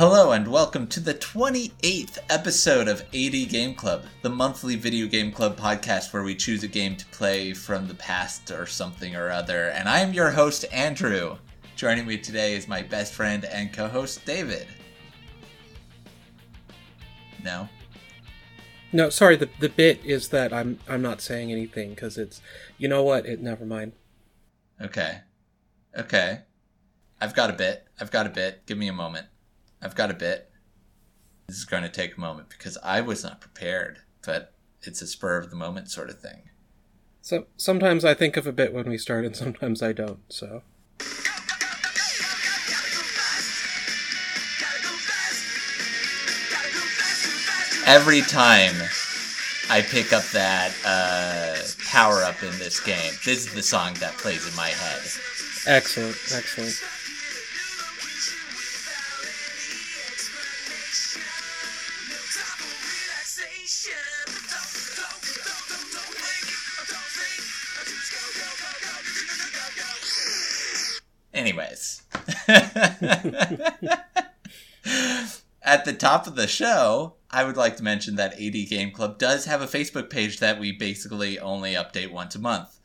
Hello and welcome to the 28th episode of AD Game Club, the monthly video game club podcast where we choose a game to play from the past or something or other. And I'm your host, Andrew. Joining me today is my best friend and co-host, David. No? No, sorry, the bit is that I'm not saying anything, because it's, you know what, never mind. Okay. I've got a bit. Give me a moment. I've got a bit. This is going to take a moment because I was not prepared, but it's a spur of the moment sort of thing. So sometimes I think of a bit when we start and sometimes I don't, so. Every time I pick up that power-up in this game, this is the song that plays in my head. Excellent. Anyways. At the top of the show, I would like to mention that AD Game Club does have a Facebook page that we basically only update once a month.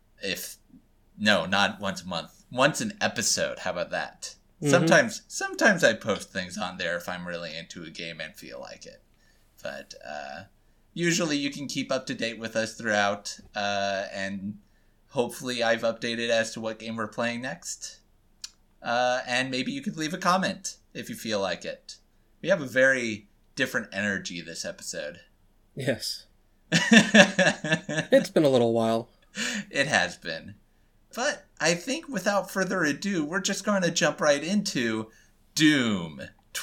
Not once a month. Once an episode. How about that? Mm-hmm. Sometimes I post things on there if I'm really into a game and feel like it. But usually you can keep up to date with us throughout. And hopefully I've updated as to what game we're playing next. And maybe you could leave a comment if you feel like it. We have a very different energy this episode. Yes. It's been a little while. It has been. But I think without further ado, we're just going to jump right into Doom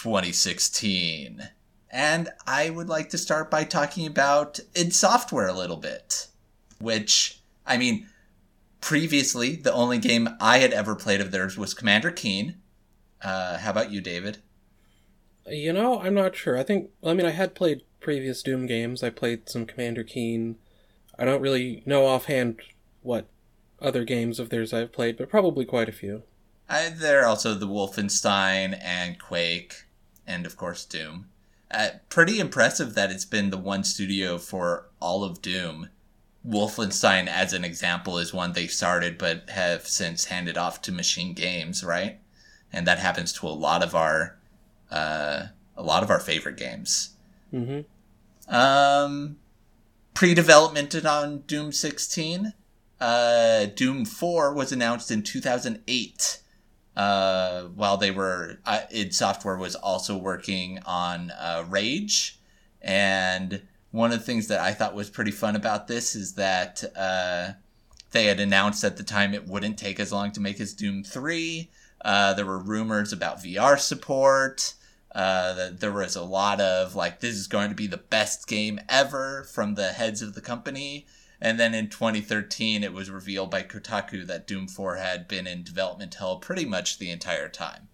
2016. And I would like to start by talking about id Software a little bit. Which, I mean, previously, the only game I had ever played of theirs was Commander Keen. How about you, David? You know, I'm not sure. I had played previous Doom games. I played some Commander Keen. I don't really know offhand what other games of theirs I've played, but probably quite a few. There are also the Wolfenstein and Quake, and of course Doom. Pretty impressive that it's been the one studio for all of Doom. Wolfenstein, as an example, is one they started but have since handed off to Machine Games, right? And that happens to a lot of our favorite games. Mm-hmm. Pre-development on Doom 16. Doom 4 was announced in 2008. While they were, id Software was also working on Rage. And one of the things that I thought was pretty fun about this is that they had announced at the time it wouldn't take as long to make as Doom 3. There were rumors about VR support. There was a lot of, this is going to be the best game ever from the heads of the company. And then in 2013, it was revealed by Kotaku that Doom 4 had been in development hell pretty much the entire time.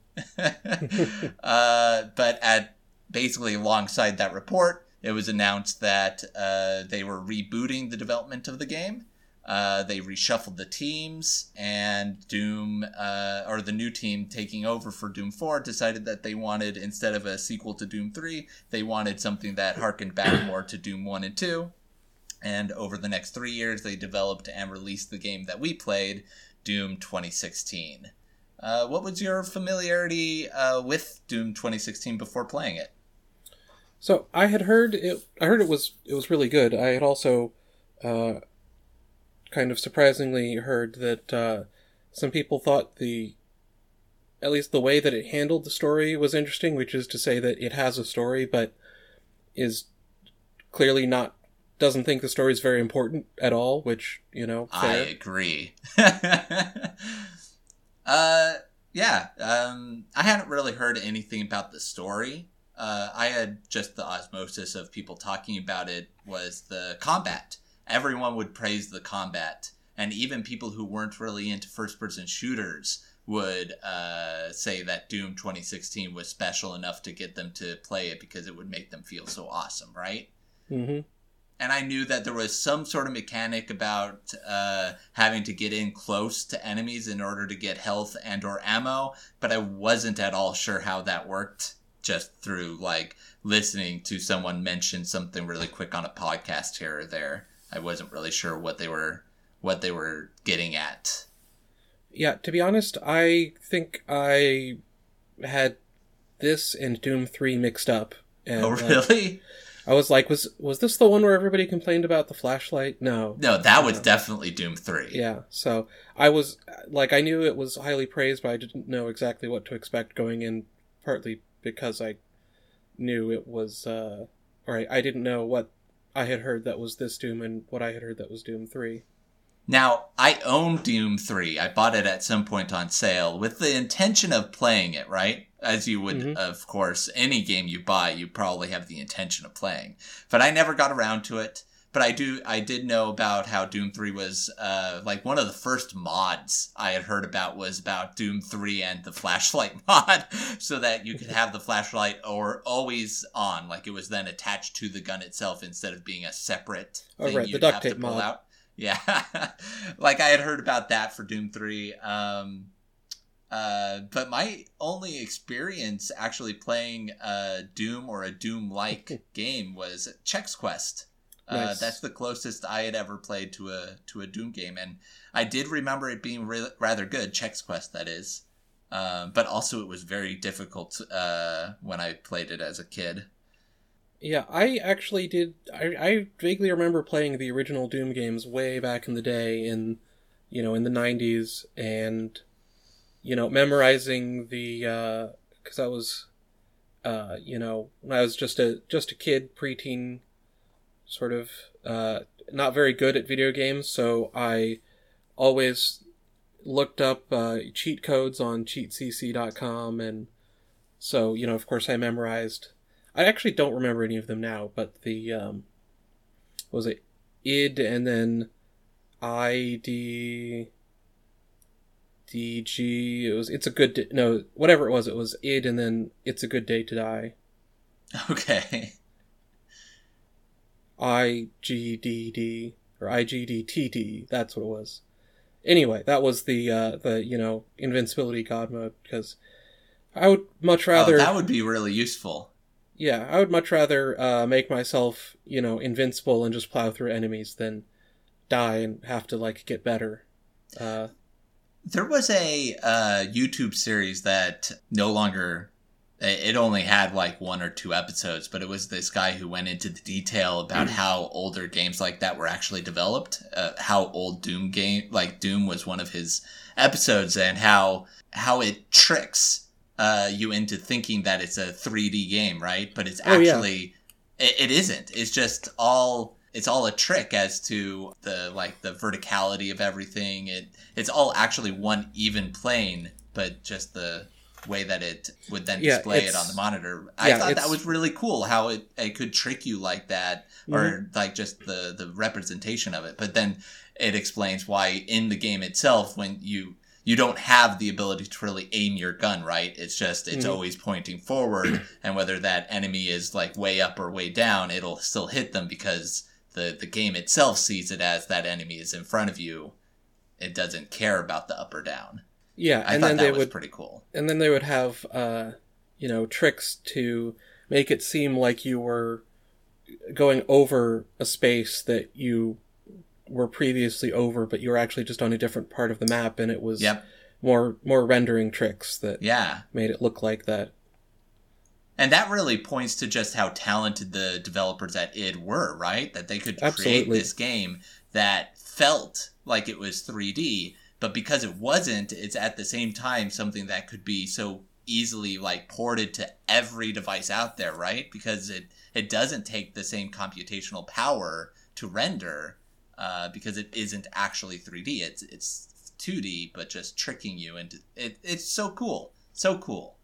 But basically alongside that report, it was announced that they were rebooting the development of the game. They reshuffled the teams, and Doom, or the new team taking over for Doom 4, decided that they wanted, instead of a sequel to Doom 3, they wanted something that harkened back more to Doom 1 and 2. And over the next 3 years, they developed and released the game that we played, Doom 2016. What was your familiarity with Doom 2016 before playing it? So I had heard it. I heard it was really good. I had also kind of surprisingly heard that some people thought at least the way that it handled the story was interesting, which is to say that it has a story, but is clearly doesn't think the story is very important at all, which, fair. I agree. Yeah. I hadn't really heard anything about the story. I had just the osmosis of people talking about it was the combat. Everyone would praise the combat. And even people who weren't really into first-person shooters would say that Doom 2016 was special enough to get them to play it because it would make them feel so awesome, right? Mm-hmm. And I knew that there was some sort of mechanic about having to get in close to enemies in order to get health and or ammo, but I wasn't at all sure how that worked. just through like listening to someone mention something really quick on a podcast here or there. I wasn't really sure what they were getting at. Yeah, to be honest, I think I had this and Doom 3 mixed up. And, oh, really? I was like, was this the one where everybody complained about the flashlight? No. No, that was definitely Doom 3. Yeah, so I was, like, I knew it was highly praised, but I didn't know exactly what to expect going in, partly because I knew it was, I didn't know what I had heard that was this Doom and what I had heard that was Doom 3. Now, I own Doom 3. I bought it at some point on sale with the intention of playing it, right? As you would, of course, any game you buy, you probably have the intention of playing. But I never got around to it. But I did know about how Doom 3 was, like one of the first mods I had heard about was about Doom 3 and the flashlight mod, so that you could have the flashlight or always on, like it was then attached to the gun itself instead of being a separate thing right, you'd the duct have to tape pull mod. out. Yeah, like I had heard about that for Doom 3. But my only experience actually playing Doom or a Doom-like game was Chex Quest. Nice. That's the closest I had ever played to a Doom game, and I did remember it being rather good. Chex Quest, that is. But also it was very difficult when I played it as a kid. Yeah, I actually did. I vaguely remember playing the original Doom games way back in the day in the 90s, and, memorizing the, because I was, when I was just a kid, preteen, sort of, not very good at video games, so I always looked up cheat codes on cheatcc.com, and so, of course I memorized. I actually don't remember any of them now, but the, what was it, id and then IDDG, it's a good day, no, whatever it was id and then it's a good day to die. Okay. IGDD, or IGDTD, that's what it was. Anyway, that was the invincibility god mode, because I would much rather... Oh, that would be really useful. Yeah, I would much rather make myself, invincible and just plow through enemies than die and have to, get better. There was a YouTube series that no longer... It only had, 1 or 2 episodes, but it was this guy who went into the detail about how older games like that were actually developed, how old Doom was one of his episodes, and how it tricks you into thinking that it's a 3D game, right? But it's actually, it isn't. It's just it's all a trick as to the verticality of everything. It's all actually one even plane, but just the way that it would then display it on the monitor. I thought that was really cool how it could trick you like that, or just the representation of it. But then it explains why in the game itself, when you don't have the ability to really aim your gun, right? It's just, it's always pointing forward, and whether that enemy is way up or way down, it'll still hit them because the game itself sees it as that enemy is in front of you. It doesn't care about the up or down. Yeah, I thought that was pretty cool. And then they would have, tricks to make it seem like you were going over a space that you were previously over, but you were actually just on a different part of the map, and it was more rendering tricks that made it look like that. And that really points to just how talented the developers at id were, right? That they could create this game that felt like it was 3D, but because it wasn't, it's at the same time something that could be so easily ported to every device out there, right? Because it doesn't take the same computational power to render, because it isn't actually 3D. It's 2D, but just tricking you into it. It's so cool. So cool.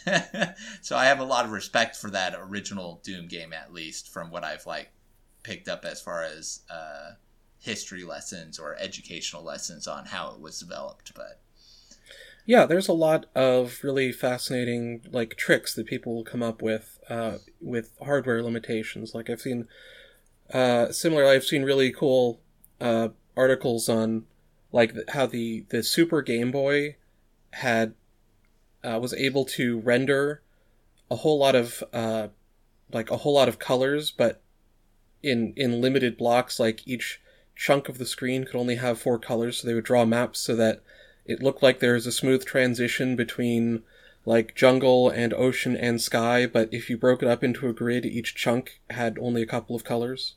So I have a lot of respect for that original Doom game, at least from what I've picked up as far as history lessons or educational lessons on how it was developed. But yeah, there's a lot of really fascinating tricks that people will come up with hardware limitations. I've seen similarly, I've seen really cool articles on how the Super Game Boy had was able to render a whole lot of colors, but in limited blocks. Like each chunk of the screen could only have 4 colors, so they would draw maps so that it looked like there was a smooth transition between like jungle and ocean and sky, but if you broke it up into a grid, each chunk had only a couple of colors.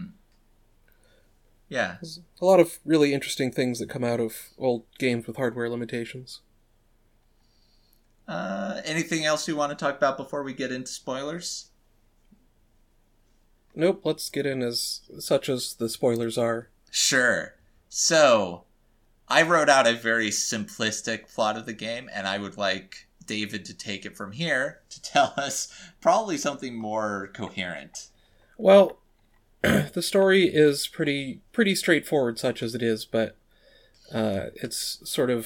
Yeah. There's a lot of really interesting things that come out of old games with hardware limitations. Anything else you want to talk about before we get into spoilers? Nope, let's get in as such as the spoilers are. Sure. So, I wrote out a very simplistic plot of the game, and I would like David to take it from here to tell us probably something more coherent. Well, the story is pretty straightforward, such as it is, but it's sort of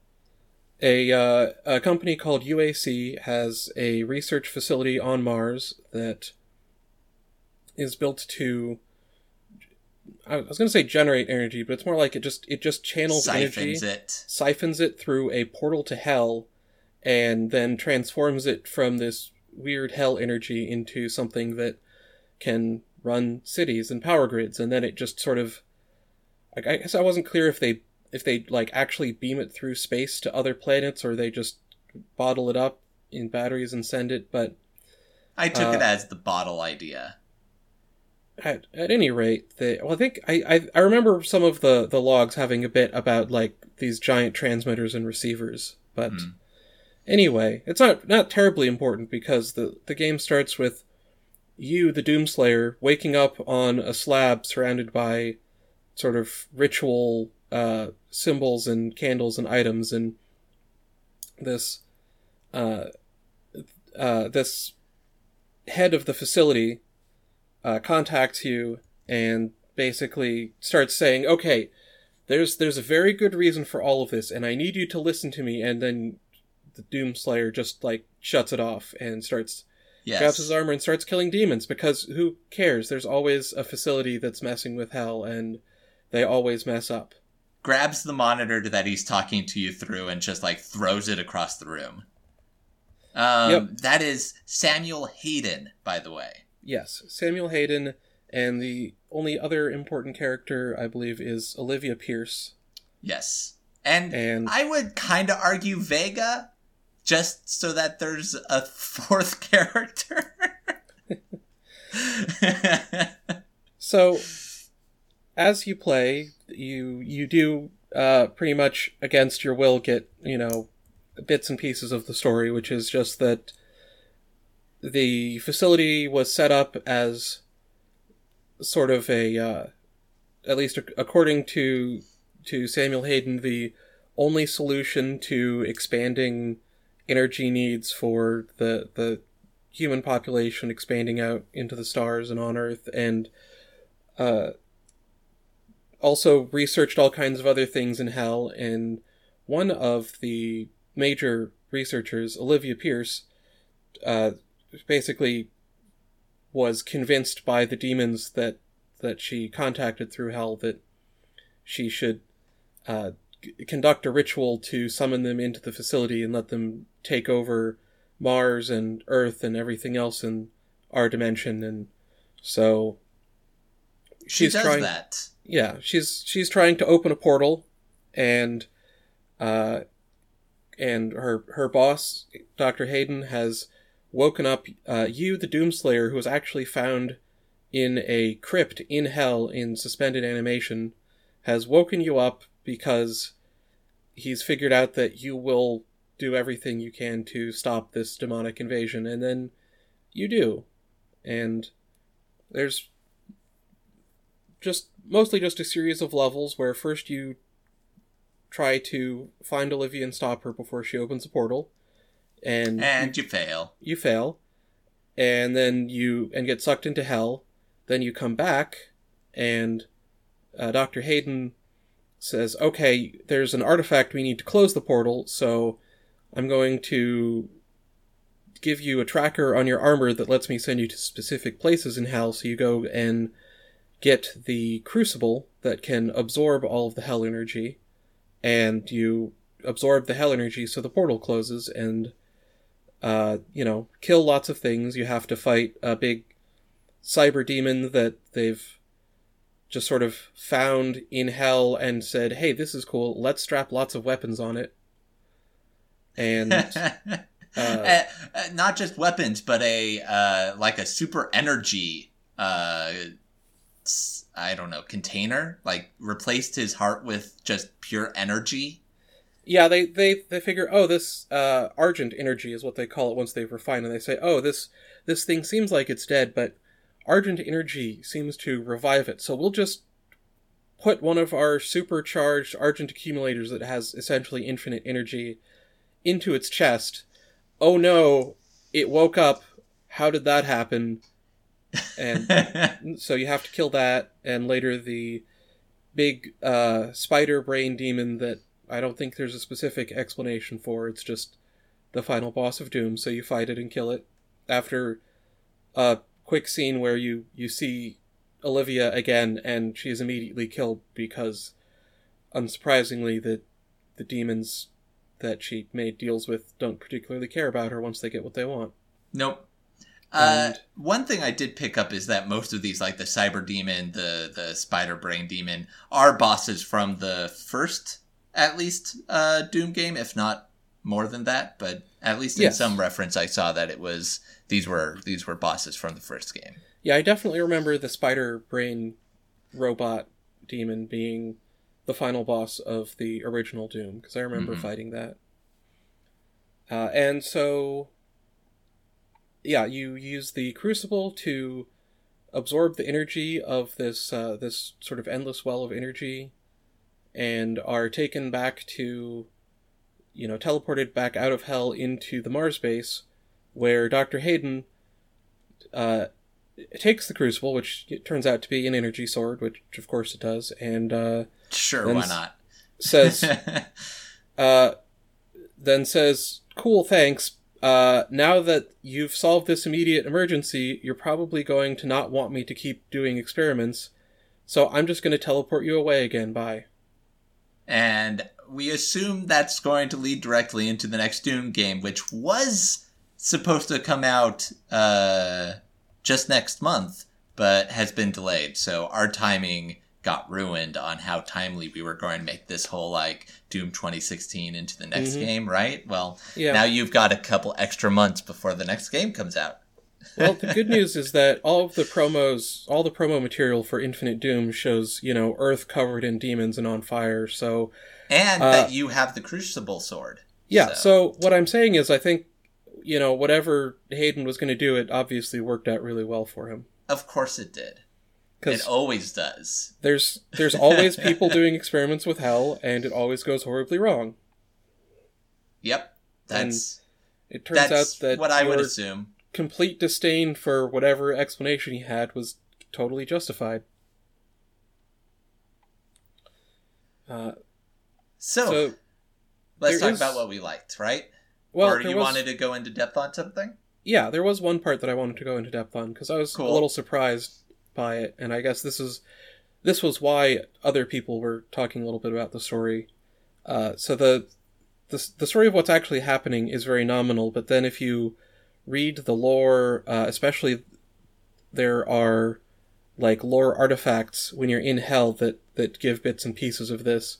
a company called UAC has a research facility on Mars that is built to, I was going to say generate energy, but it's more like it just channels energy, siphons it through a portal to hell, and then transforms it from this weird hell energy into something that can run cities and power grids. And then it just sort of, I guess I wasn't clear if they like actually beam it through space to other planets, or they just bottle it up in batteries and send it. But I took it as the bottle idea. At any rate, I think I remember some of the logs having a bit about like these giant transmitters and receivers, but anyway, it's not terribly important because the game starts with you, the Doomslayer, waking up on a slab surrounded by sort of ritual symbols and candles and items, and this this head of the facility contacts you and basically starts saying, okay, there's a very good reason for all of this, and I need you to listen to me. And then the Doomslayer just like shuts it off and grabs his armor and starts killing demons, because who cares? There's always a facility that's messing with hell, and they always mess up. Grabs the monitor that he's talking to you through and just like throws it across the room. Yep. That is Samuel Hayden, by the way. Yes, Samuel Hayden, and the only other important character, I believe, is Olivia Pierce. Yes. And I would kind of argue Vega, just so that there's a fourth character. So, as you play, you do pretty much against your will get, bits and pieces of the story, which is just that the facility was set up as sort of a, at least according to Samuel Hayden, the only solution to expanding energy needs for the human population expanding out into the stars and on Earth, and also researched all kinds of other things in hell. And one of the major researchers, Olivia Pierce, basically was convinced by the demons that she contacted through hell that she should conduct a ritual to summon them into the facility and let them take over Mars and Earth and everything else in our dimension. And so she's trying that. Yeah, she's trying to open a portal, and her boss, Dr. Hayden, has woken up you, the Doomslayer, who was actually found in a crypt in hell in suspended animation, has woken you up because he's figured out that you will do everything you can to stop this demonic invasion, and then you do. And there's mostly just a series of levels where first you try to find Olivia and stop her before she opens a portal. And you fail. You fail. And then you get sucked into hell. Then you come back, and Dr. Hayden says, okay, there's an artifact, we need to close the portal, so I'm going to give you a tracker on your armor that lets me send you to specific places in hell, so you go and get the crucible that can absorb all of the hell energy, and you absorb the hell energy so the portal closes, and kill lots of things. You have to fight a big cyber demon that they've just sort of found in hell and said, hey, this is cool, let's strap lots of weapons on it. And not just weapons, but a super energy container, like replaced his heart with just pure energy. Yeah, they figure, this Argent energy is what they call it once they've refined, and they say, this thing seems like it's dead, but Argent energy seems to revive it, so we'll just put one of our supercharged Argent accumulators that has essentially infinite energy into its chest. Oh no, it woke up. How did that happen? And so you have to kill that, and later the big spider brain demon that I don't think there's a specific explanation for. It's just the final boss of Doom, so you fight it and kill it. After a quick scene where you see Olivia again, and she is immediately killed because, unsurprisingly, the demons that she made deals with don't particularly care about her once they get what they want. Nope. One thing I did pick up is that most of these, like the cyber demon, the spider brain demon, are bosses from the first, at least, Doom game, if not more than that. But at least in some reference, I saw that these were bosses from the first game. Yeah, I definitely remember the spider brain robot demon being the final boss of the original Doom, because I remember fighting that. And so, yeah, you use the Crucible to absorb the energy of this sort of endless well of energy, and are taken back to, teleported back out of hell into the Mars base, where Dr. Hayden takes the Crucible, which it turns out to be an energy sword, which of course it does, and sure, why not? Then says, cool, thanks. Now that you've solved this immediate emergency, you're probably going to not want me to keep doing experiments, so I'm just going to teleport you away again, bye. And we assume that's going to lead directly into the next Doom game, which was supposed to come out just next month, but has been delayed. So our timing got ruined on how timely we were going to make this whole, Doom 2016 into the next game, right? Well, Now you've got a couple extra months before the next game comes out. Well, the good news is that all the promo material for Infinite Doom shows, Earth covered in demons and on fire, so... And that you have the Crucible sword. Yeah, so what I'm saying is I think, whatever Hayden was going to do, it obviously worked out really well for him. Of course it did. It always does. There's always people doing experiments with hell, and it always goes horribly wrong. Yep. It turns out that what I would assume. Complete disdain for whatever explanation he had was totally justified. So let's talk about what we liked, right? Well, or you wanted to go into depth on something? Yeah, there was one part that I wanted to go into depth on, because I was a little surprised by it, and I guess this was why other people were talking a little bit about the story. So the story of what's actually happening is very nominal, but then if you read the lore, especially there are lore artifacts when you're in hell that give bits and pieces of this.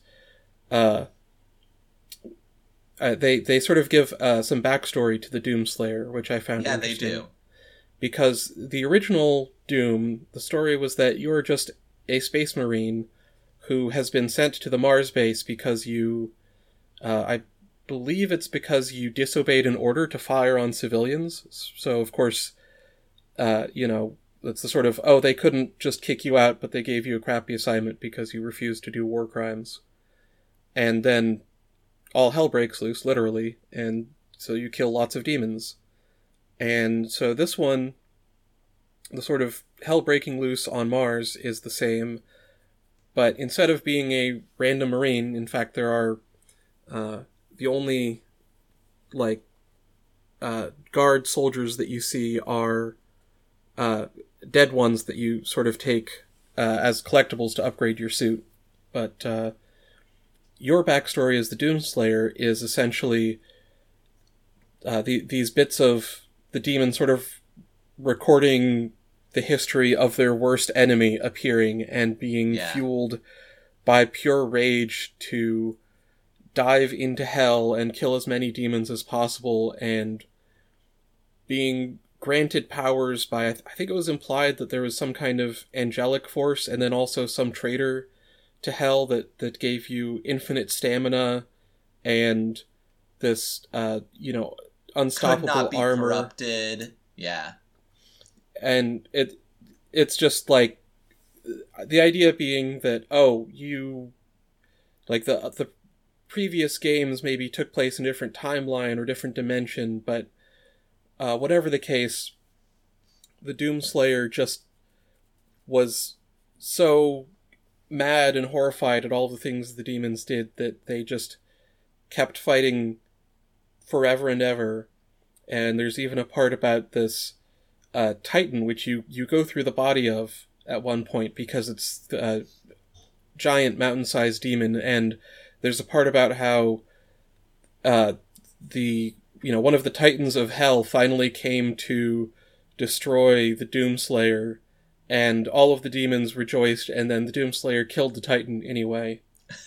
They sort of give some backstory to the Doomslayer, which I found interesting. Yeah, they do. Because the original Doom, the story was that you're just a space marine who has been sent to the Mars base because you, I believe it's because you disobeyed an order to fire on civilians. So, of course, it's the sort of, they couldn't just kick you out, but they gave you a crappy assignment because you refused to do war crimes. And then all hell breaks loose, literally, and so you kill lots of demons. And so this one, the sort of hell breaking loose on Mars is the same, but instead of being a random marine, in fact there are the only guard soldiers that you see are dead ones that you sort of take as collectibles to upgrade your suit. But your backstory as the Doomslayer is essentially these bits of the demon sort of recording the history of their worst enemy appearing and being fueled by pure rage to dive into hell and kill as many demons as possible, and being granted powers by, I think it was implied that there was some kind of angelic force and then also some traitor to hell that gave you infinite stamina and this, unstoppable could not be armor. Corrupted. Yeah. And it's just like, the idea being that, the previous games maybe took place in a different timeline or different dimension, but whatever the case, the Doomslayer just was so mad and horrified at all the things the demons did that they just kept fighting forever and ever. And there's even a part about this Titan, which you go through the body of at one point because it's a giant mountain-sized demon, and there's a part about how one of the Titans of Hell finally came to destroy the Doomslayer, and all of the demons rejoiced, and then the Doomslayer killed the Titan anyway.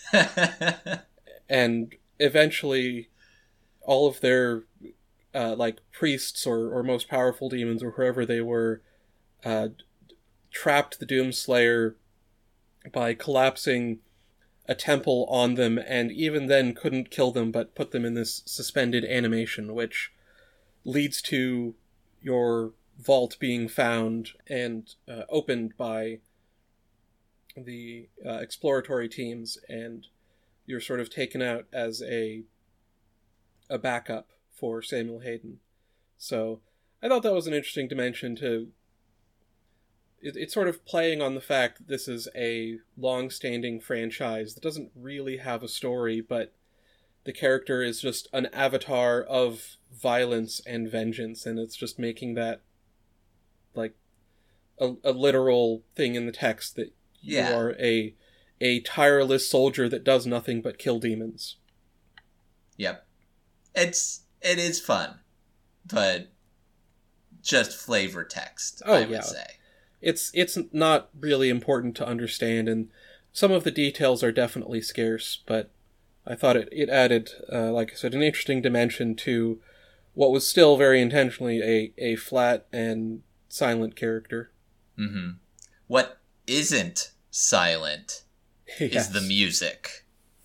And eventually, all of their priests or most powerful demons or whoever they were trapped the Doomslayer by collapsing a temple on them, and even then couldn't kill them but put them in this suspended animation, which leads to your vault being found and opened by the exploratory teams, and you're sort of taken out as a backup for Samuel Hayden. So I thought that was an interesting dimension to... It's sort of playing on the fact that this is a long-standing franchise that doesn't really have a story, but the character is just an avatar of violence and vengeance, and it's just making that like a literal thing in the text that you are a tireless soldier that does nothing but kill demons. Yep. It is fun, but just flavor text, I would say. It's not really important to understand, and some of the details are definitely scarce, but I thought it added, like I said, an interesting dimension to what was still very intentionally a flat and silent character. Mm-hmm. What isn't silent is the music.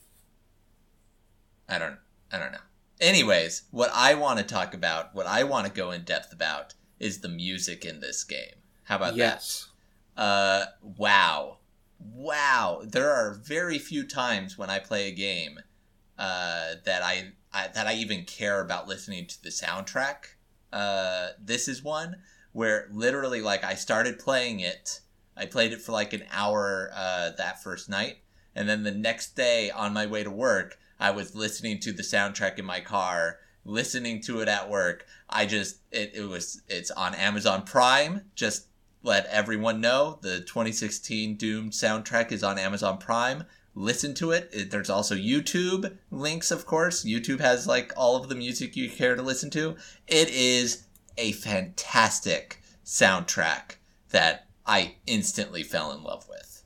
I don't know. Anyways, what I want to talk about, what I want to go in depth about, is the music in this game. How about that? Wow. There are very few times when I play a game that I even care about listening to the soundtrack. This is one where literally, like, I started playing it. I played it for like an hour that first night, and then the next day on my way to work, I was listening to the soundtrack in my car, listening to it at work. It's on Amazon Prime. Just let everyone know the 2016 Doom soundtrack is on Amazon Prime. Listen to it. There's also YouTube links, of course. YouTube has like all of the music you care to listen to. It is a fantastic soundtrack that I instantly fell in love with.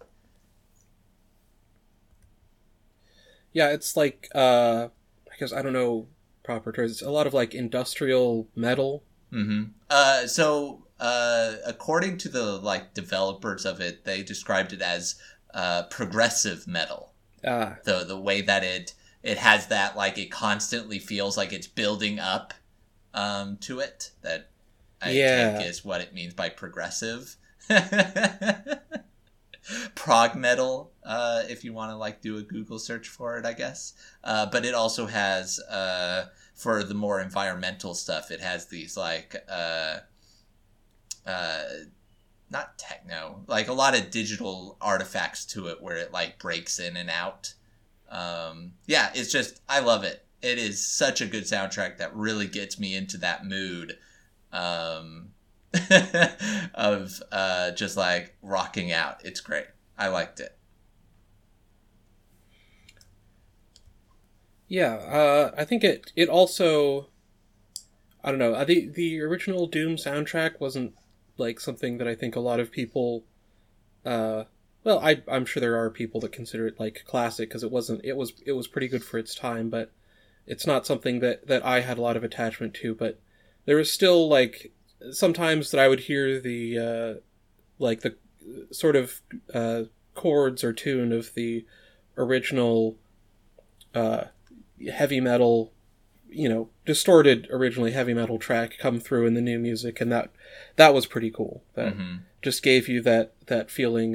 Yeah, it's like, I guess, I don't know proper terms. It's a lot of like industrial metal. Mm-hmm. So according to the like developers of it, they described it as progressive metal. The way that it has that, like, it constantly feels like it's building up to it. That I think is what it means by progressive. Prog metal, if you want to like do a Google search for it, I guess. But it also has for the more environmental stuff, it has these like not techno, like a lot of digital artifacts to it where it like breaks in and out. It's just, I love it. It is such a good soundtrack that really gets me into that mood of just like rocking out. It's great. I liked it. Yeah, I think it also I don't know. The original Doom soundtrack wasn't like something that I think a lot of people. Well, I'm sure there are people that consider it like classic because it wasn't. It was pretty good for its time, but it's not something that I had a lot of attachment to. But there was still like sometimes that I would hear the like the sort of chords or tune of the original heavy metal, distorted originally heavy metal track come through in the new music, and that was pretty cool. That just gave you that feeling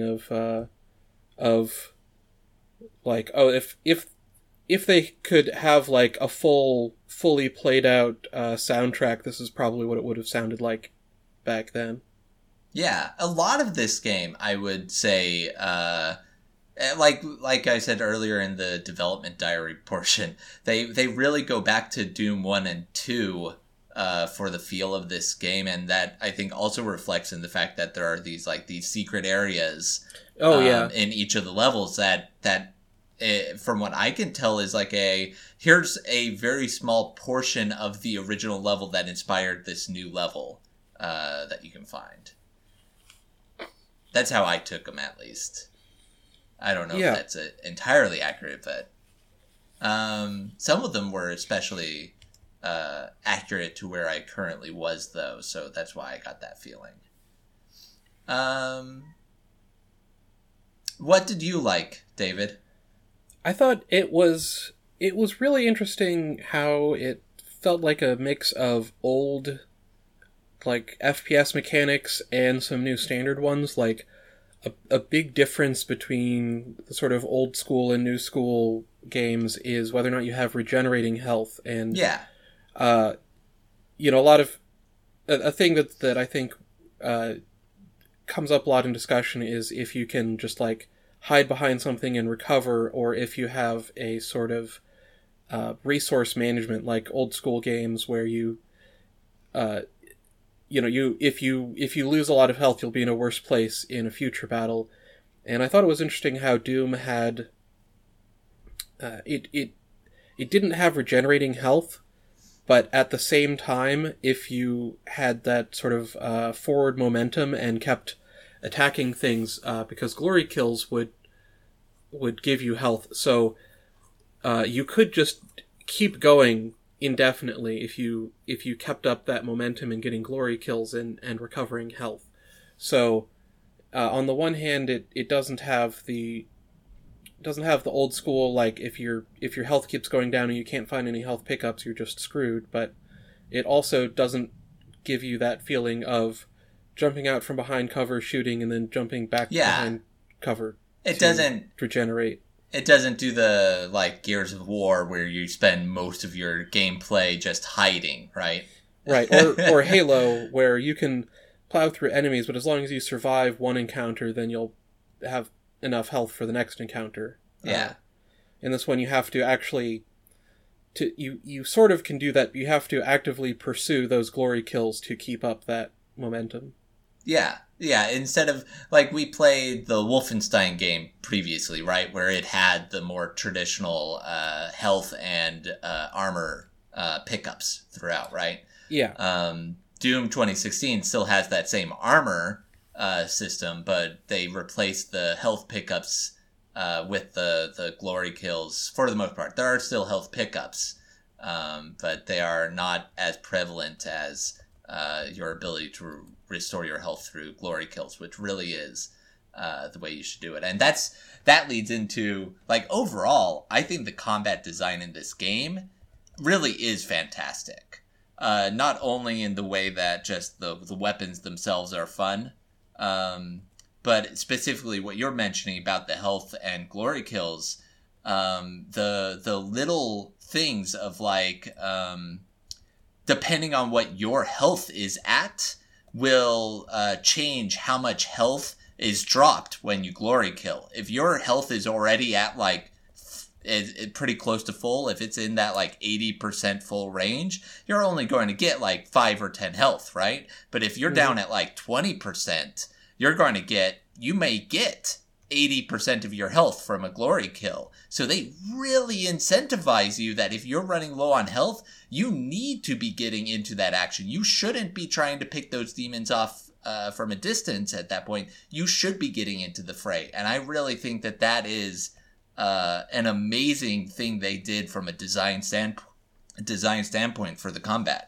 of like, oh, if they could have like a fully played out soundtrack, this is probably what it would have sounded like back then. Yeah, a lot of this game, I would say, like I said earlier in the development diary portion, they really go back to Doom 1 and 2 for the feel of this game, and that I think also reflects in the fact that there are these secret areas in each of the levels that from what I can tell is like here's a very small portion of the original level that inspired this new level that you can find. That's how I took them, at least. I don't know if that's entirely accurate, but some of them were especially accurate to where I currently was, though, so that's why I got that feeling. What did you like, David? I thought it was really interesting how it felt like a mix of old like FPS mechanics and some new standard ones. Like a big difference between the sort of old school and new school games is whether or not you have regenerating health. And a lot of a thing that I think comes up a lot in discussion is if you can just like hide behind something and recover, or if you have a sort of resource management like old school games where you if you lose a lot of health, you'll be in a worse place in a future battle. And I thought it was interesting how Doom had it didn't have regenerating health, but at the same time, if you had that sort of forward momentum and kept attacking things, because glory kills would give you health, so you could just keep going indefinitely if you kept up that momentum and getting glory kills and recovering health. So on the one hand, it doesn't have the old school, like if your health keeps going down and you can't find any health pickups, you're just screwed, but it also doesn't give you that feeling of jumping out from behind cover, shooting, and then jumping back behind cover. It doesn't regenerate. It doesn't do the, like, Gears of War where you spend most of your gameplay just hiding, right? Right, or Halo, where you can plow through enemies, but as long as you survive one encounter, then you'll have enough health for the next encounter. Yeah. In this one, you have to actually... You sort of can do that, but you have to actively pursue those glory kills to keep up that momentum. Yeah, instead of, like, we played the Wolfenstein game previously, right, where it had the more traditional health and armor pickups throughout, right? Yeah. Doom 2016 still has that same armor system, but they replaced the health pickups with the glory kills for the most part. There are still health pickups, but they are not as prevalent as your ability to restore your health through glory kills, which really is the way you should do it. And that leads into, like, overall, I think the combat design in this game really is fantastic. Not only in the way that just the weapons themselves are fun, but specifically what you're mentioning about the health and glory kills, the little things of, like, depending on what your health is at, will change how much health is dropped when you glory kill. If your health is already at, like, pretty close to full, if it's in that, like, 80% full range, you're only going to get, like, 5 or 10 health, right? But if you're down at, like, 20%, you may get 80% of your health from a glory kill. So they really incentivize you that if you're running low on health, you need to be getting into that action. You shouldn't be trying to pick those demons off from a distance at that point. You should be getting into the fray. And I really think that that is an amazing thing they did from a design standpoint for the combat.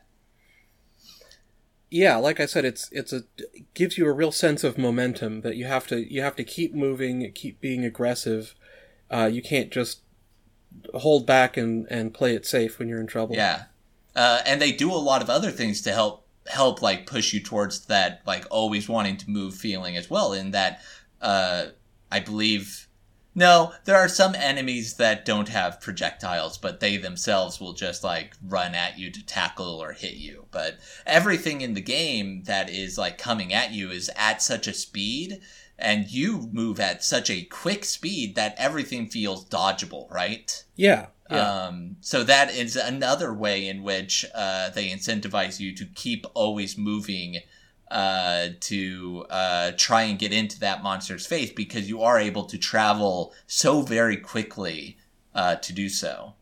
Yeah, like I said, it gives you a real sense of momentum that you have to keep moving, keep being aggressive. You can't just hold back and play it safe when you're in trouble. Yeah, and they do a lot of other things to help like push you towards that like always wanting to move feeling as well. In that, I believe. No, there are some enemies that don't have projectiles, but they themselves will just, like, run at you to tackle or hit you. But everything in the game that is, like, coming at you is at such a speed, and you move at such a quick speed that everything feels dodgeable, right? Yeah. So that is another way in which they incentivize you to keep always moving to try and get into that monster's face, because you are able to travel so very quickly to do so.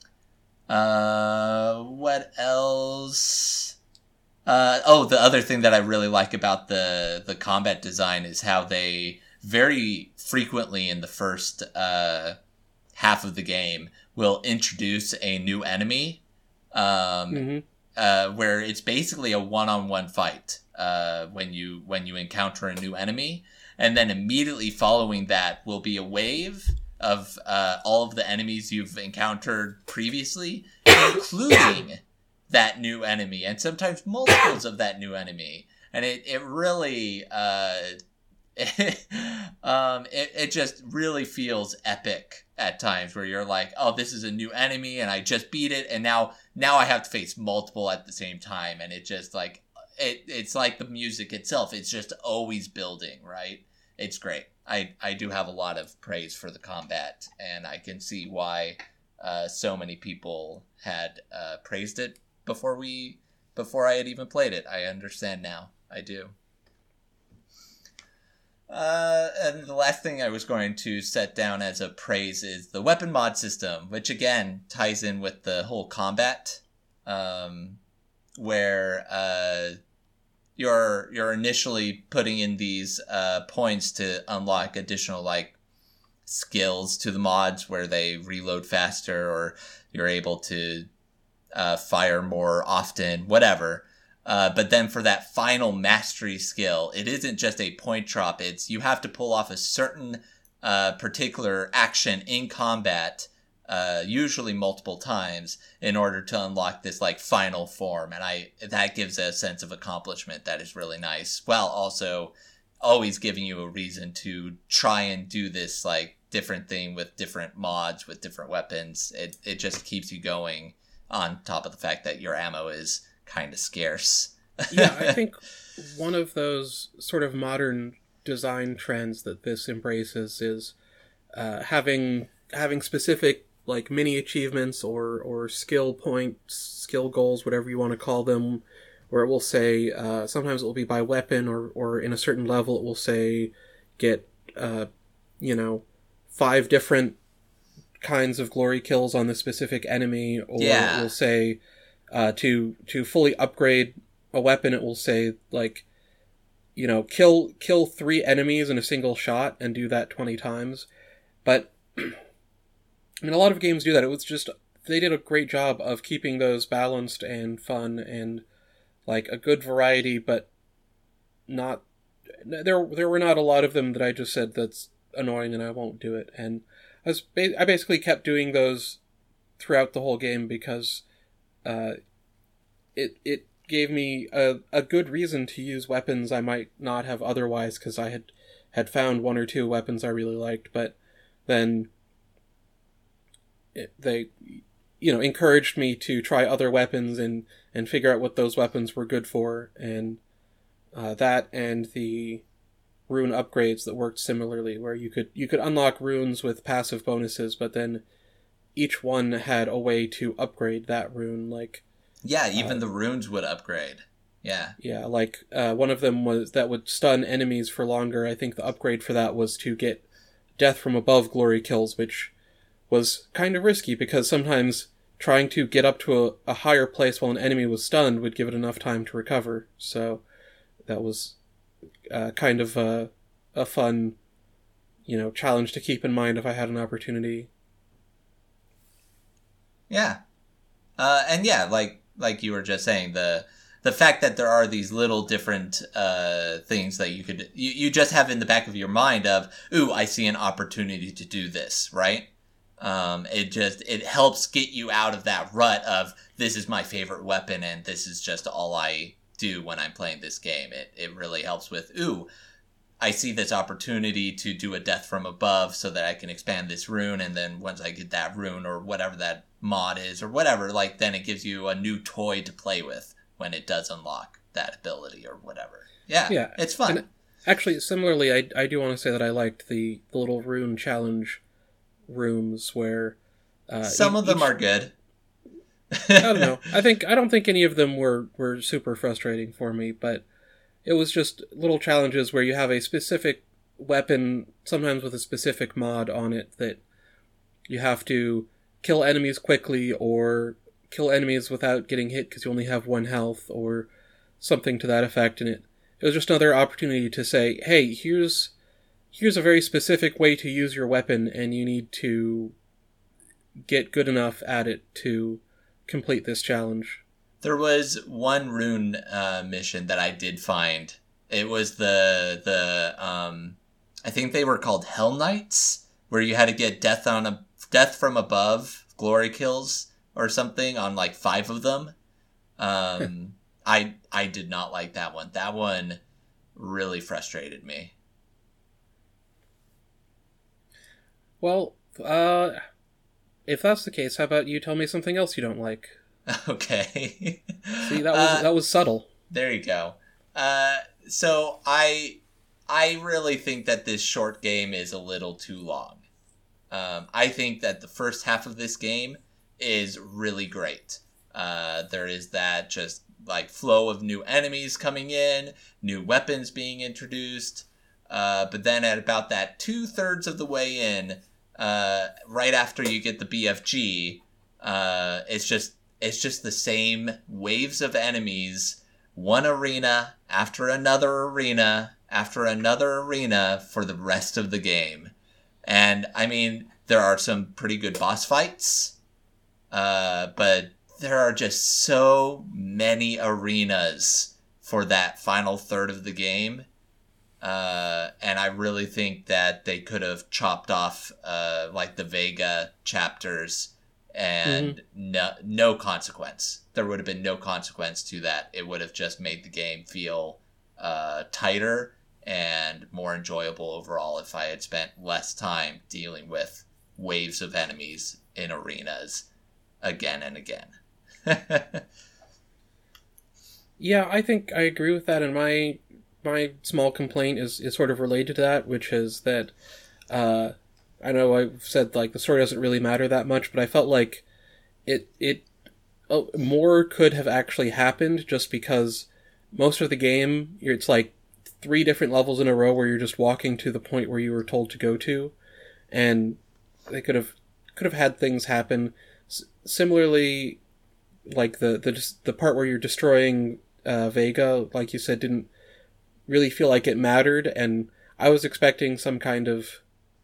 What else? The other thing that I really like about the combat design is how they very frequently in the first half of the game will introduce a new enemy, where it's basically a one-on-one fight. When you encounter a new enemy, and then immediately following that will be a wave of all of the enemies you've encountered previously, including that new enemy, and sometimes multiples of that new enemy. And it really it just really feels epic at times, where you're like, oh, this is a new enemy and I just beat it, and now I have to face multiple at the same time, and it just like it's like the music itself. It's just always building, right? It's great. I do have a lot of praise for the combat, and I can see why so many people had praised it before I had even played it. I understand now. I do. And the last thing I was going to set down as a praise is the weapon mod system, which again ties in with the whole combat, where you're initially putting in these points to unlock additional like skills to the mods, where they reload faster, or you're able to fire more often, whatever. But then for that final mastery skill, it isn't just a point drop. It's you have to pull off a certain particular action in combat, usually multiple times, in order to unlock this like final form. And that gives a sense of accomplishment that is really nice, while also always giving you a reason to try and do this like different thing with different mods, with different weapons. It just keeps you going, on top of the fact that your ammo is kind of scarce. Yeah, I think one of those sort of modern design trends that this embraces is having specific like mini achievements or skill points, skill goals, whatever you want to call them, where it will say sometimes it will be by weapon, or in a certain level it will say get 5 different kinds of glory kills on the specific enemy, or it will say to fully upgrade a weapon, it will say like, kill 3 enemies in a single shot and do that 20 times. But I mean, a lot of games do that. It was just, they did a great job of keeping those balanced and fun and like a good variety, but not, there were not a lot of them that I just said that's annoying and I won't do it. And I basically kept doing those throughout the whole game, because it gave me a good reason to use weapons I might not have otherwise, because I had found 1 or 2 weapons I really liked, but then they encouraged me to try other weapons and figure out what those weapons were good for, and that and the rune upgrades that worked similarly, where you could unlock runes with passive bonuses, but then each one had a way to upgrade that rune, like even the runes would upgrade. Like one of them was that would stun enemies for longer. I think the upgrade for that was to get death from above glory kills, which was kind of risky because sometimes trying to get up to a higher place while an enemy was stunned would give it enough time to recover. So that was kind of a fun, challenge to keep in mind if I had an opportunity. Yeah. And yeah, like you were just saying, the fact that there are these little different things that you just have in the back of your mind of, ooh, I see an opportunity to do this, right? It helps get you out of that rut of, this is my favorite weapon and this is just all I do when I'm playing this game. It really helps with, ooh, I see this opportunity to do a death from above so that I can expand this rune, and then once I get that rune or whatever that mod is or whatever, then it gives you a new toy to play with when it does unlock that ability or whatever. Yeah, it's fun. And actually, similarly, I do want to say that I liked the little rune challenge rooms where some of them are good. I don't know. I don't think any of them were super frustrating for me, but it was just little challenges where you have a specific weapon, sometimes with a specific mod on it, that you have to kill enemies quickly or kill enemies without getting hit because you only have 1 health or something to that effect. And it was just another opportunity to say, hey, here's a very specific way to use your weapon, and you need to get good enough at it to complete this challenge. There was one rune mission that I did find. It was the I think they were called Hell Knights, where you had to get death from above glory kills or something on 5 of them. I did not like that one. That one really frustrated me. Well, if that's the case, how about you tell me something else you don't like? Okay. See, that was subtle. There you go. So I really think that this short game is a little too long. I think that the first half of this game is really great. There is that just flow of new enemies coming in, new weapons being introduced. But then at about that 2/3 of the way in, right after you get the BFG, it's just the same waves of enemies, one arena after another arena after another arena for the rest of the game. And I mean, there are some pretty good boss fights, but there are just so many arenas for that final third of the game. And I really think that they could have chopped off the Vega chapters and no consequence. There would have been no consequence to that. It would have just made the game feel tighter and more enjoyable overall if I had spent less time dealing with waves of enemies in arenas again and again. Yeah, I think I agree with that, and my small complaint is sort of related to that, which is that I know I've said the story doesn't really matter that much, but I felt like it more could have actually happened just because most of the game it's 3 different levels in a row where you're just walking to the point where you were told to go to, and they could have had things happen. Similarly, the part where you're destroying Vega, like you said, didn't really feel like it mattered, and I was expecting some kind of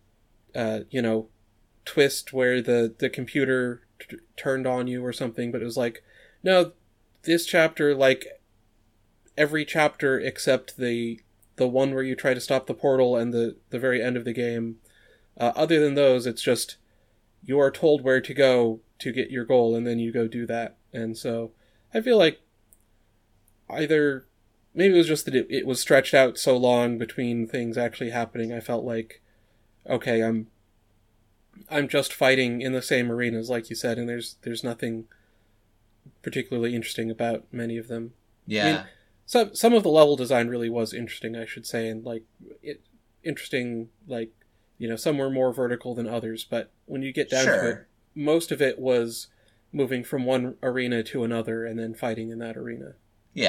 twist where the computer turned on you or something, but it was no, this chapter, every chapter except the one where you try to stop the portal and the very end of the game, other than those, it's just you are told where to go to get your goal, and then you go do that. And so I feel like either maybe it was just that it was stretched out so long between things actually happening. I felt okay, I'm just fighting in the same arenas, like you said, and there's nothing particularly interesting about many of them. Yeah. I mean, some of the level design really was interesting, I should say, and interesting, some were more vertical than others, but when you get down to it, most of it was moving from one arena to another and then fighting in that arena. Yeah.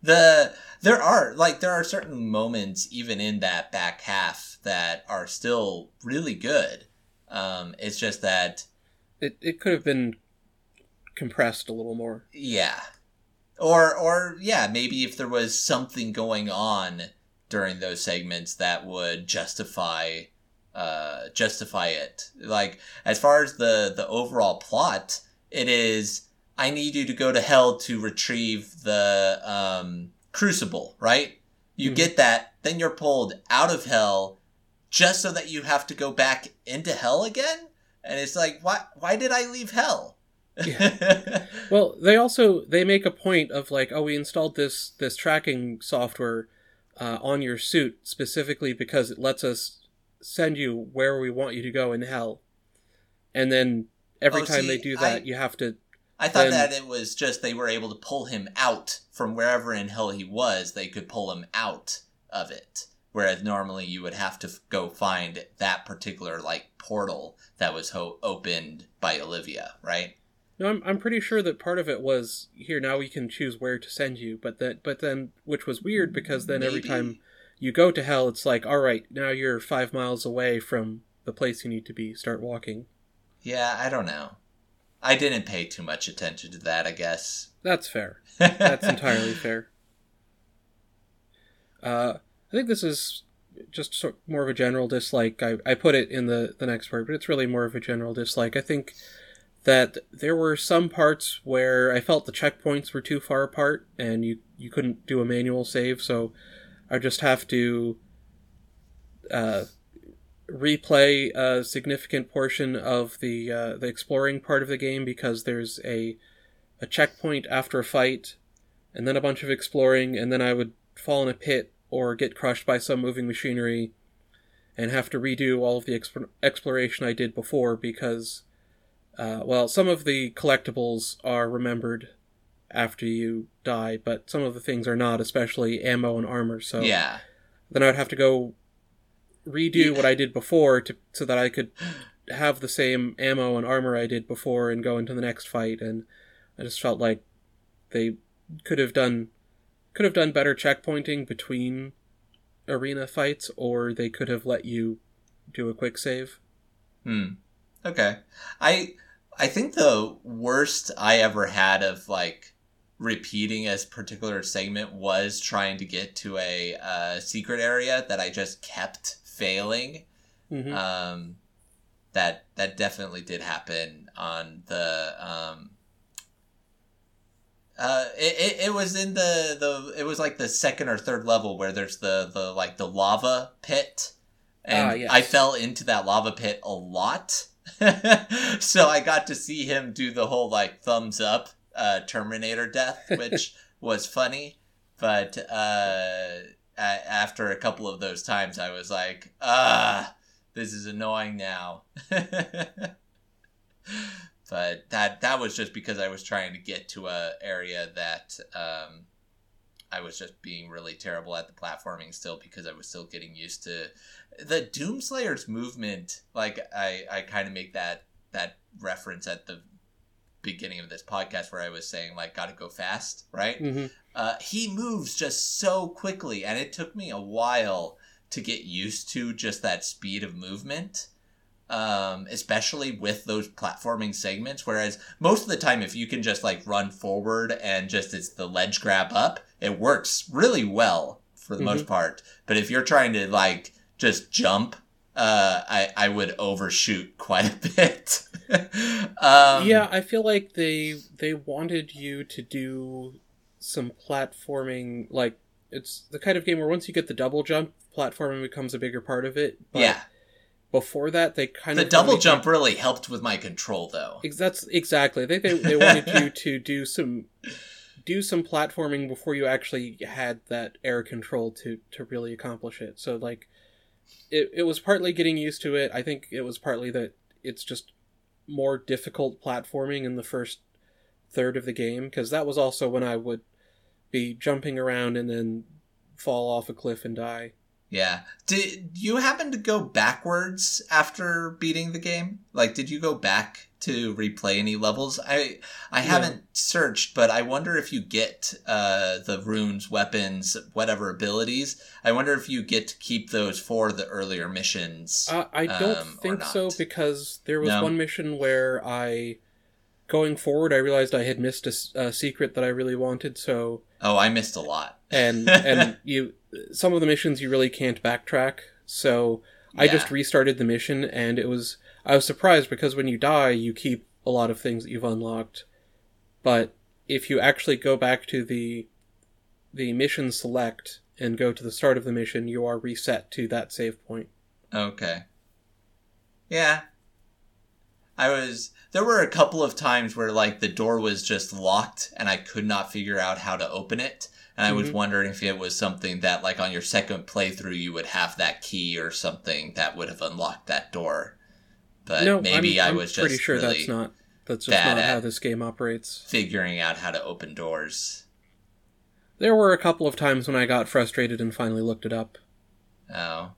There are certain moments even in that back half that are still really good. It's just that it could have been compressed a little more. yeah. Or yeah, maybe if there was something going on during those segments that would justify it. Like, as far as the overall plot, it is, I need you to go to hell to retrieve the crucible, right? You get that, then you're pulled out of hell just so that you have to go back into hell again? And it's like, why did I leave hell? Yeah. Well, they make a point of like, oh, we installed this tracking software on your suit specifically because it lets us send you where we want you to go in hell. And then every time they do that, you have to... I thought that it was just they were able to pull him out from wherever in hell he was. They could pull him out of it. Whereas normally you would have to go find that particular like portal that was opened by Olivia, right? No, I'm pretty sure that part of it was, here, now we can choose where to send you, but then, which was weird, because then every time you go to hell, it's like, alright, now you're 5 miles away from the place you need to be, start walking. Yeah, I don't know. I didn't pay too much attention to that, I guess. That's fair. That's entirely fair. I think this is just more of a general dislike. I put it in the next part, but it's really more of a general dislike. I think that there were some parts where I felt the checkpoints were too far apart and you couldn't do a manual save, so I just have to replay a significant portion of the exploring part of the game, because there's a checkpoint after a fight, and then a bunch of exploring, and then I would fall in a pit or get crushed by some moving machinery and have to redo all of the exploration I did before, because some of the collectibles are remembered after you die, but some of the things are not, especially ammo and armor. So yeah. Then I would have to go redo what I did before so that I could have the same ammo and armor I did before and go into the next fight. And I just felt like they could have done better checkpointing between arena fights, or they could have let you do a quick save. Okay. I think the worst I ever had of like repeating a particular segment was trying to get to a secret area that I just kept failing. Mm-hmm. That definitely did happen on the it was in it was like the second or third level where there's the like the lava pit, and yes. I fell into that lava pit a lot. So I got to see him do the whole like thumbs up Terminator death, which was funny, but after a couple of those times I was like, this is annoying now. But that was just because I was trying to get to a area that I was just being really terrible at the platforming still, because I was still getting used to the Doomslayer's movement. Like I kind of make that reference at the beginning of this podcast where I was saying like gotta go fast, right? Mm-hmm. He moves just so quickly, and it took me a while to get used to just that speed of movement. Especially with those platforming segments, whereas most of the time if you can just like run forward and just it's the ledge grab up, it works really well for the most part. But if you're trying to like just jump, I would overshoot quite a bit. Yeah, I feel like they wanted you to do some platforming. Like, it's the kind of game where once you get the double jump, platforming becomes a bigger part of it. But yeah. Before that, they kind of... The double jump really helped with my control, though. That's exactly. I think they wanted you to do some platforming before you actually had that air control to really accomplish it. So, like, it was partly getting used to it. I think it was partly that it's just more difficult platforming in the first third of the game, because that was also when I would be jumping around and then fall off a cliff and die. Yeah. Did you happen to go backwards after beating the game? Like, did you go back to replay any levels? I haven't searched, but I wonder if you get the runes, weapons, whatever abilities. I wonder if you get to keep those for the earlier missions. I don't think so, because there was one mission where going forward, I realized I had missed a secret that I really wanted, so... Oh, I missed a lot. and some of the missions you really can't backtrack, so I just restarted the mission, and I was surprised, because when you die, you keep a lot of things that you've unlocked, but if you actually go back to the mission select and go to the start of the mission, you are reset to that save point. Okay. Yeah. There were a couple of times where, like, the door was just locked and I could not figure out how to open it. And I was wondering if it was something that, like, on your second playthrough, you would have that key or something that would have unlocked that door. But no, maybe I'm was just pretty sure really that's just not how this game operates. Figuring out how to open doors. There were a couple of times when I got frustrated and finally looked it up. Oh.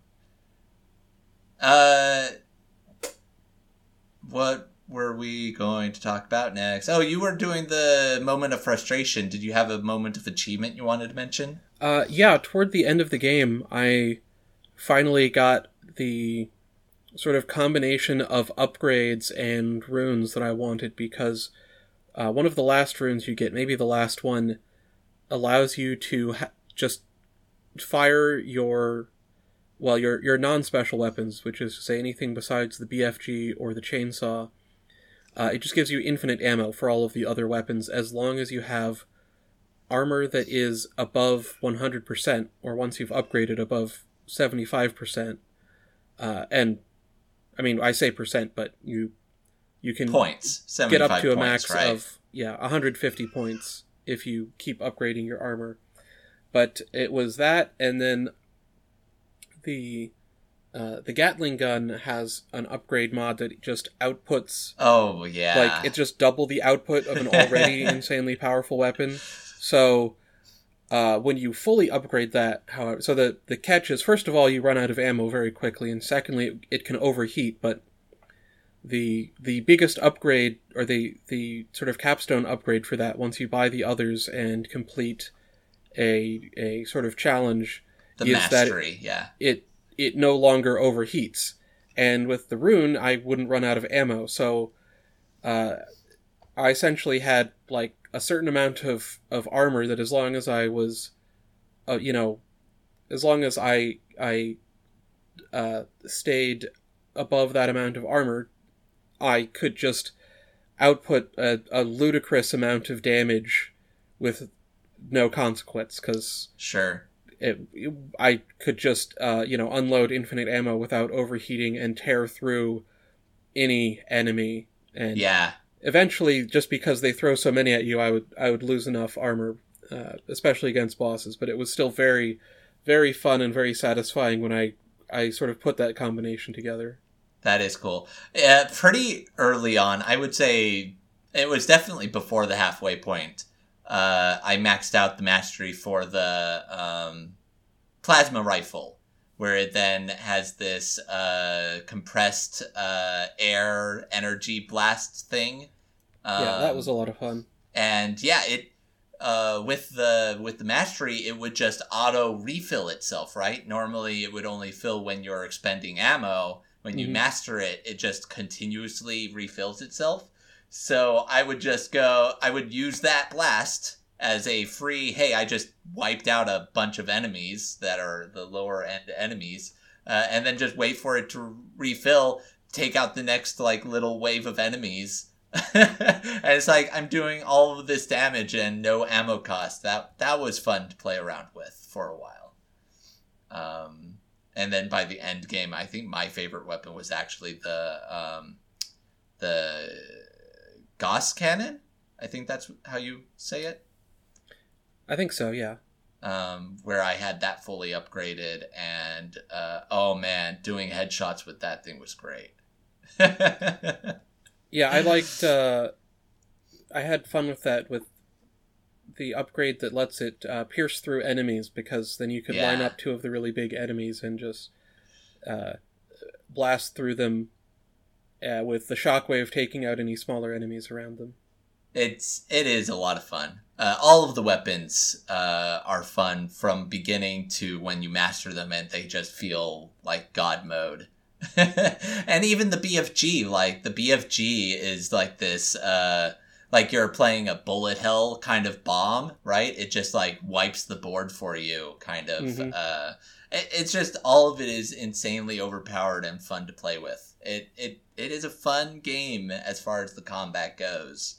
What were we going to talk about next? Oh, you were doing the moment of frustration. Did you have a moment of achievement you wanted to mention? Yeah, toward the end of the game, I finally got the sort of combination of upgrades and runes that I wanted, because one of the last runes you get, maybe the last one, allows you to just fire your non-special weapons, which is to say anything besides the BFG or the chainsaw. It just gives you infinite ammo for all of the other weapons, as long as you have armor that is above 100%, or once you've upgraded above 75%. And, I mean, I say percent, but you can points. Get up to a points, max right? of 150 points if you keep upgrading your armor. But it was that, and then the Gatling gun has an upgrade mod that just outputs... Oh, yeah. Like, it's just double the output of an already insanely powerful weapon. So, when you fully upgrade that, however... So the catch is, first of all, you run out of ammo very quickly, and secondly, it can overheat, but the biggest upgrade, or the sort of capstone upgrade for that, once you buy the others and complete a sort of challenge... The mastery, yeah. It no longer overheats. And with the rune, I wouldn't run out of ammo, so I essentially had, like, a certain amount of armor that as long as I was, as long as I stayed above that amount of armor, I could just output a ludicrous amount of damage with no consequence, because... Sure. I could just, unload infinite ammo without overheating and tear through any enemy. And eventually, just because they throw so many at you, I would lose enough armor, especially against bosses. But it was still very, very fun and very satisfying when I sort of put that combination together. That is cool. Pretty early on, I would say it was definitely before the halfway point. I maxed out the mastery for the plasma rifle, where it then has this compressed air energy blast thing. That was a lot of fun. And it with the mastery, it would just auto refill itself, right? Normally, it would only fill when you're expending ammo. When you master it, it just continuously refills itself. So I would use that blast as a free, hey, I just wiped out a bunch of enemies that are the lower end enemies, and then just wait for it to refill, take out the next, like, little wave of enemies. And it's like, I'm doing all of this damage and no ammo cost. That was fun to play around with for a while. And then by the end game, I think my favorite weapon was actually the Gauss cannon? I think that's how you say it. I think so, yeah. Where I had that fully upgraded, and oh man, doing headshots with that thing was great. Yeah, I liked... I had fun with that with the upgrade that lets it pierce through enemies, because then you could line Yeah. up two of the really big enemies and just blast through them with the shockwave taking out any smaller enemies around them. It is a lot of fun. All of the weapons are fun from beginning to when you master them, and they just feel like God mode. And even the BFG, like the BFG is like this, like you're playing a bullet hell kind of bomb, right? It just like wipes the board for you, kind of. Mhm. It's just all of it is insanely overpowered and fun to play with. It is a fun game as far as the combat goes.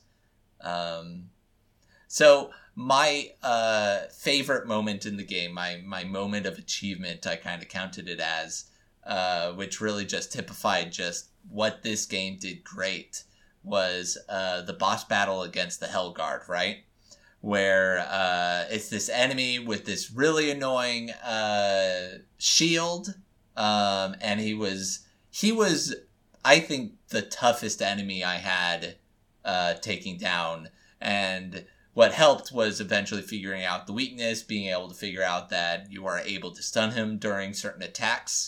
So my favorite moment in the game, my moment of achievement, I kind of counted it as, which really just typified just what this game did great, was the boss battle against the Hellguard, right? Where it's this enemy with this really annoying shield, and he was, I think, the toughest enemy I had taking down. And what helped was eventually figuring out the weakness, being able to figure out that you are able to stun him during certain attacks.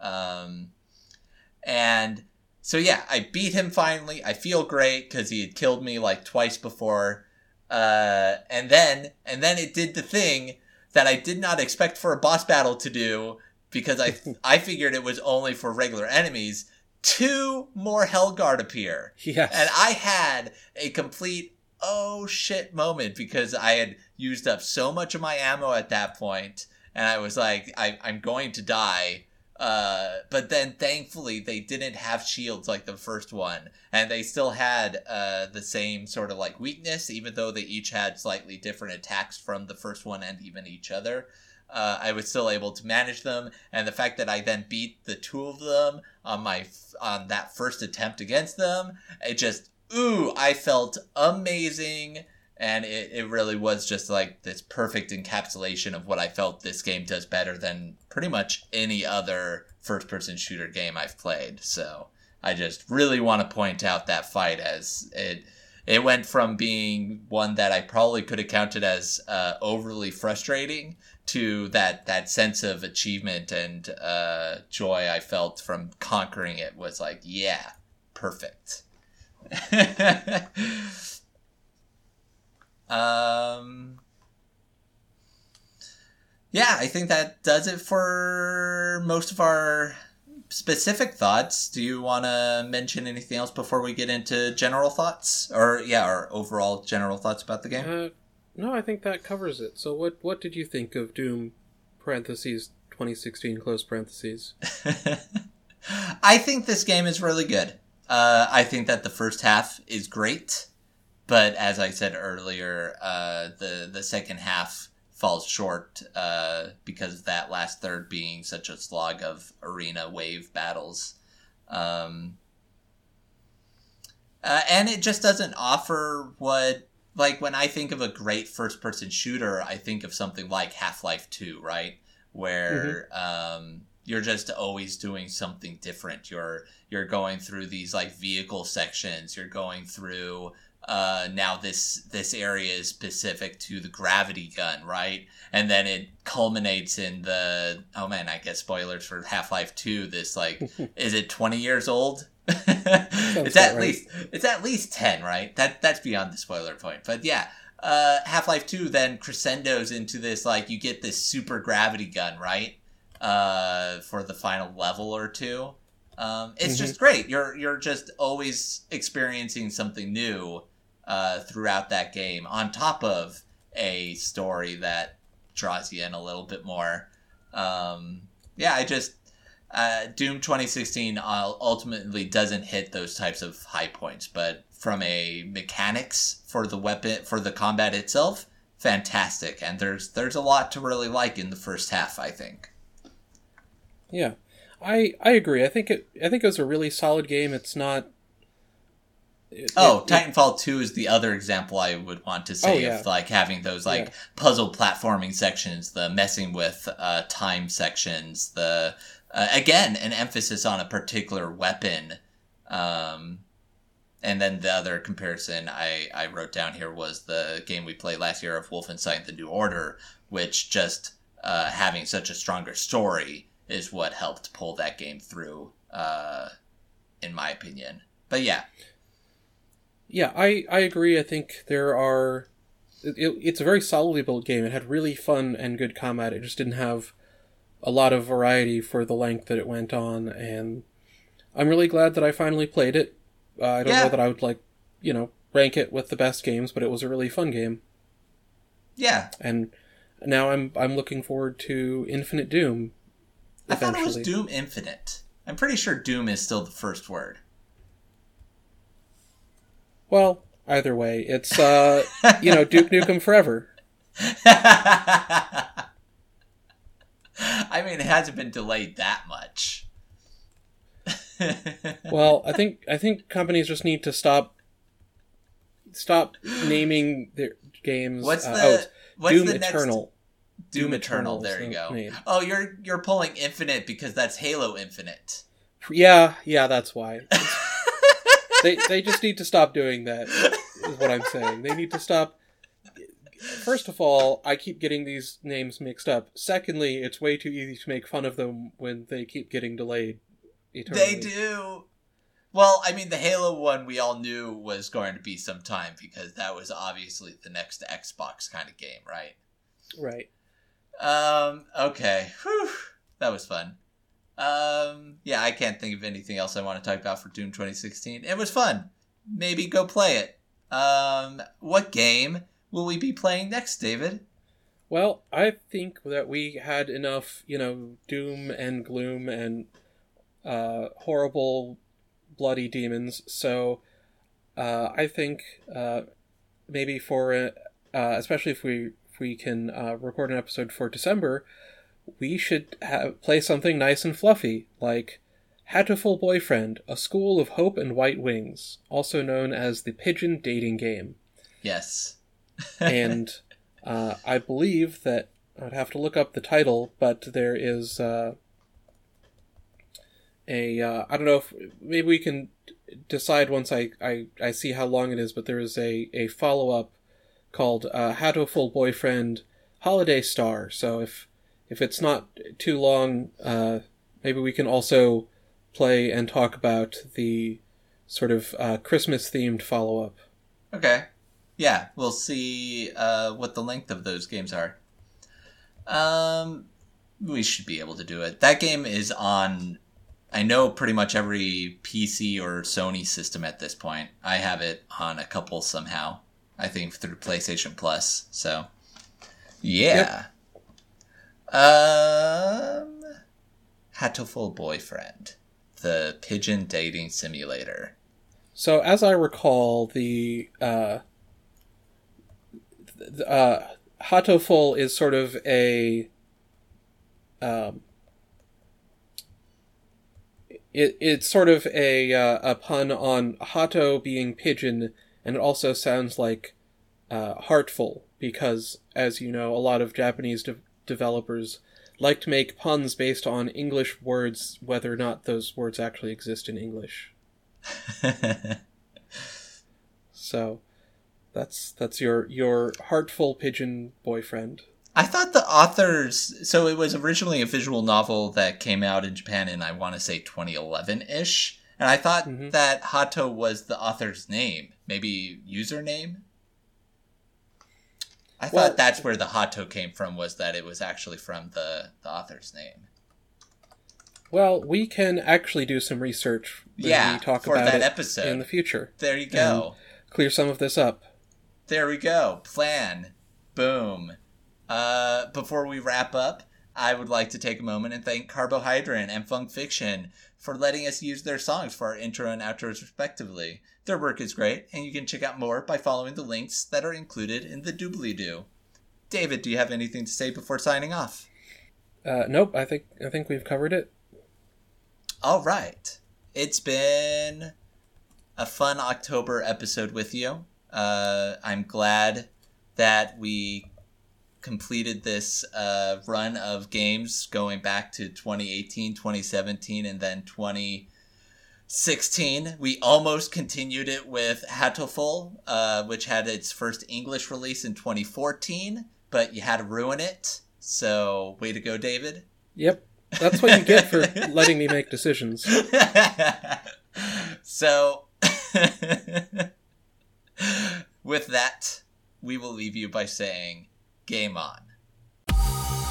And so yeah, I beat him finally. I feel great because he had killed me like twice before. And then it did the thing that I did not expect for a boss battle to do, because I figured it was only for regular enemies. 2 more Hellguard appear. Yes. And I had a complete oh shit moment, because I had used up so much of my ammo at that point, and I was like, I'm going to die. But then thankfully they didn't have shields like the first one, and they still had the same sort of like weakness, even though they each had slightly different attacks from the first one and even each other. I was still able to manage them, and the fact that I then beat the 2 of them on that first attempt against them, it just, I felt amazing. And it really was just like this perfect encapsulation of what I felt this game does better than pretty much any other first-person shooter game I've played. So I just really want to point out that fight, as it went from being one that I probably could have counted as overly frustrating to that sense of achievement and joy I felt from conquering it was like, yeah, perfect. Yeah, I think that does it for most of our specific thoughts. Do you want to mention anything else before we get into general thoughts? Or, yeah, our overall general thoughts about the game? No, I think that covers it. So what did you think of Doom, parentheses, 2016, close parentheses? I think this game is really good. I think that the first half is great. But as I said earlier, the second half falls short because of that last third being such a slog of arena wave battles. And it just doesn't offer what, like, when I think of a great first-person shooter, I think of something like Half-Life 2, right? Where you're just always doing something different. You're going through these, like, vehicle sections. You're going through... now this area is specific to the gravity gun, right? And then it culminates in the, oh man, I guess spoilers for Half-Life 2, this like, is it 20 years old? It's at least 10, right? That's beyond the spoiler point. But yeah, Half-Life 2 then crescendos into this, like, you get this super gravity gun, right? For the final level or two. It's just great. You're just always experiencing something new throughout that game, on top of a story that draws you in a little bit more. I just Doom 2016 ultimately doesn't hit those types of high points, but from a mechanics for the weapon, for the combat itself, fantastic. And there's a lot to really like in the first half, I think. Yeah. I agree. I think it was a really solid game. It's not. Titanfall 2 is the other example I would want to say of like having those puzzle platforming sections, the messing with time sections, the again an emphasis on a particular weapon. And then the other comparison I wrote down here was the game we played last year of Wolfenstein: The New Order, which just having such a stronger story is what helped pull that game through, in my opinion. But yeah. Yeah, I agree. I think there are... It's a very solidly built game. It had really fun and good combat. It just didn't have a lot of variety for the length that it went on, and I'm really glad that I finally played it. I don't know that I would, rank it with the best games, but it was a really fun game. Yeah. And now I'm looking forward to Infinite Doom eventually. I thought it was Doom Infinite. I'm pretty sure Doom is still the first word. Well, either way, it's, Duke Nukem Forever. I mean, it hasn't been delayed that much. Well, I think companies just need to stop naming their games. What's Doom the Eternal. Next... Doom Eternal. There you go. Name. Oh, you're pulling Infinite because that's Halo Infinite. Yeah, that's why. They just need to stop doing that. Is what I'm saying. They need to stop. First of all, I keep getting these names mixed up. Secondly, it's way too easy to make fun of them when they keep getting delayed eternally. They do. Well, I mean, the Halo one we all knew was going to be some time because that was obviously the next Xbox kind of game, right? Right. Okay. Whew. That was fun. Yeah, I can't think of anything else I want to talk about for Doom 2016. It was fun. Maybe go play it. What game will we be playing next, David? Well, I think that we had enough, doom and gloom and horrible, bloody demons. So I think maybe for, especially if we can record an episode for December, we should play something nice and fluffy, like Hatoful Boyfriend, A School of Hope and White Wings, also known as the Pigeon Dating Game. Yes. And I believe that I'd have to look up the title, but there is I don't know if maybe we can decide once I see how long it is, but there is a follow-up called Hatoful Boyfriend Holiday Star. So if it's not too long, maybe we can also play and talk about the sort of Christmas-themed follow-up. Okay. Yeah, we'll see what the length of those games are. We should be able to do it. That game is on, I know, pretty much every PC or Sony system at this point. I have it on a couple somehow. I think through PlayStation Plus. So, yeah. Yep. Hatoful Boyfriend, the pigeon dating simulator. So, as I recall, the Hatoful is sort of a it's sort of a pun on Hato being pigeon, and it also sounds like heartful, because, as you know, a lot of Japanese developers like to make puns based on English words, whether or not those words actually exist in English. So that's your heartful pigeon boyfriend. I thought the authors... So it was originally a visual novel that came out in Japan in, I want to say, 2011-ish. And I thought that Hato was the author's name. Maybe username? I thought that's where the Hato came from, was that it was actually from the author's name. Well, we can actually do some research when we talk about that episode in the future. There you go. Clear some of this up. There we go. Plan. Boom. Before we wrap up, I would like to take a moment and thank Carbohydrate and Funk Fiction for letting us use their songs for our intro and outros respectively. Their work is great, and you can check out more by following the links that are included in the doobly-doo. David, do you have anything to say before signing off? Nope, I think we've covered it. All right. It's been a fun October episode with you. I'm glad that we completed this run of games going back to 2018, 2017, and then 2016. 16, we almost continued it with Hatoful, which had its first English release in 2014, but you had to ruin it. So, way to go, David. Yep. That's what you get for letting me make decisions. So, with that, we will leave you by saying, game on.